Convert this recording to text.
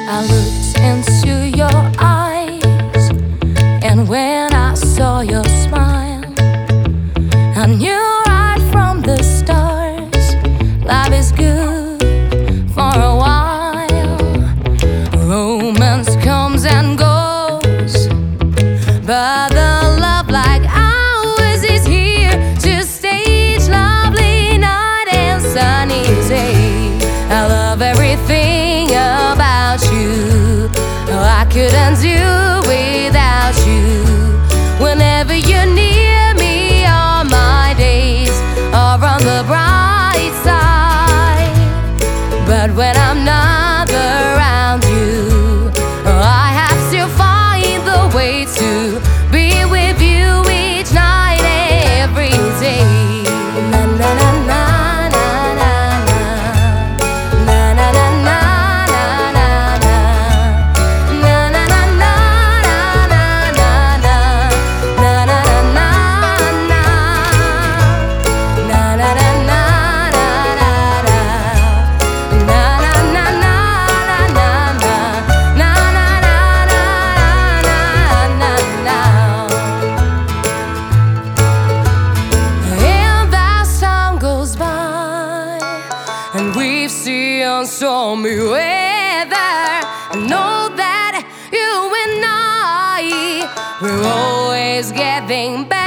I looked into your eyes, and when I saw your smile, I knew right from the start, life is good for a while. Romance comes and goes, but the love like ours is here to stay each lovely night and sunny day. I love everything about you. I couldn't do without you. Whenever you're near me, all my days are on the bright side. But when I'm not around you, I have to find the way to be with you each night, every day. Na na na na. And we've seen so many weather. I know that you and I, we're always getting better.